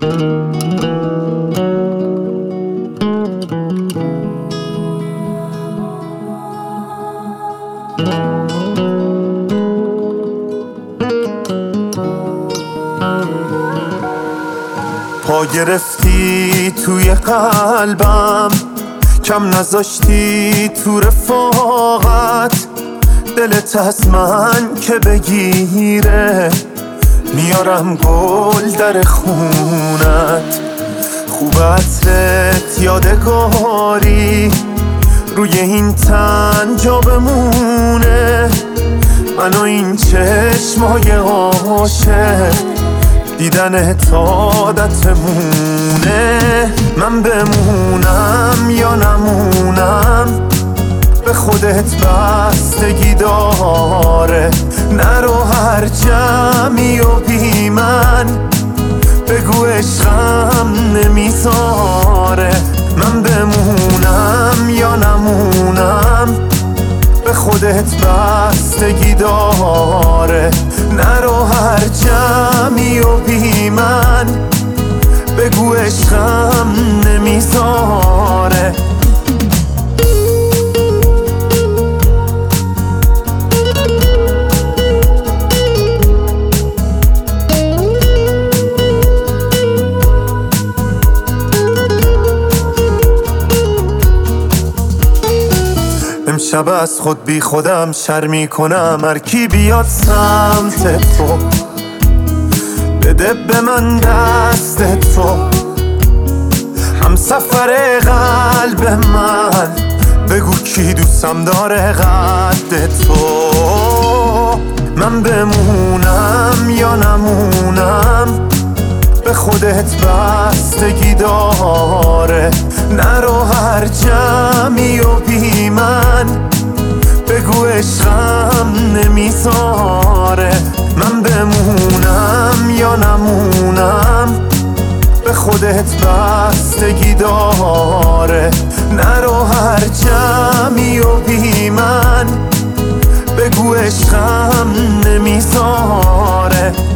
پا گرفتی توی قلبم، کم نذاشتی تو رفاقت. دلت از من که بگیره، میارم گل در خونت. خوب عطرت یادگاری روی این تن جا بمونه. من و این چشمای عاشق، دیدن عادتمونه. من بمونم یا نمونم، به خودت بستگی داره. نرو هر جمعی و بی من، بگو عشقم نمیذاره. من بمونم یا نمونم، به خودت بستگی داره. نرو هر جمعی و بی من، بگو عشقم نمیذاره. امشب از خود بی خودم شرمی کنم. هر کی بیاد سمت تو، بده به من دست تو. هم سفر قلب من، بگو کی دوستم داره قد تو. من بمونم یا نمونم، به خودت بستگی داره. نرو هر جمعی و بی من، بگو عشقم نمیذاره. من بمونم یا نمونم، به خودت بستگی داره. نرو هر جمعی و بی من، بگو عشقم نمیذاره.